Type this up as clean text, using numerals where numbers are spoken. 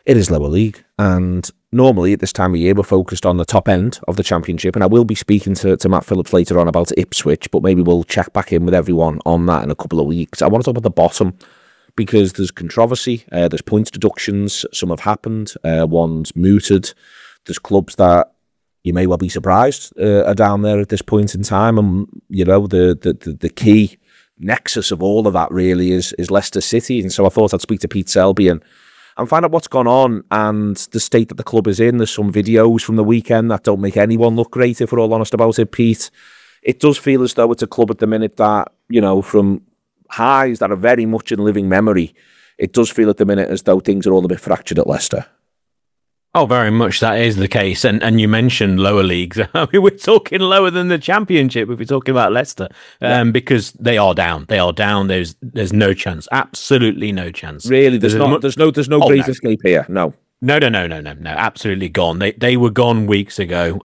It is lower league, and normally at this time of year we're focused on the top end of the Championship, and I will be speaking to Matt Phillips later on about Ipswich, but maybe we'll check back in with everyone on that in a couple of weeks. I want to talk about the bottom, because there's controversy, there's points deductions, some have happened, one's mooted, there's clubs that you may well be surprised are down there at this point in time, and the key nexus of all of that really is Leicester City, and so I thought I'd speak to Pete Selby and find out what's gone on and the state that the club is in. There's some videos from the weekend that don't make anyone look great, if we're all honest about it, Pete. It does feel as though it's a club at the minute that, from highs that are very much in living memory, it does feel at the minute as though things are all a bit fractured at Leicester. Oh, very much that is the case. And you mentioned lower leagues. I mean, we're talking lower than the Championship if we're talking about Leicester, because they are down. They are down. There's no chance. Absolutely no chance. Really, there's no great escape here. No. No. Absolutely gone. They were gone weeks ago.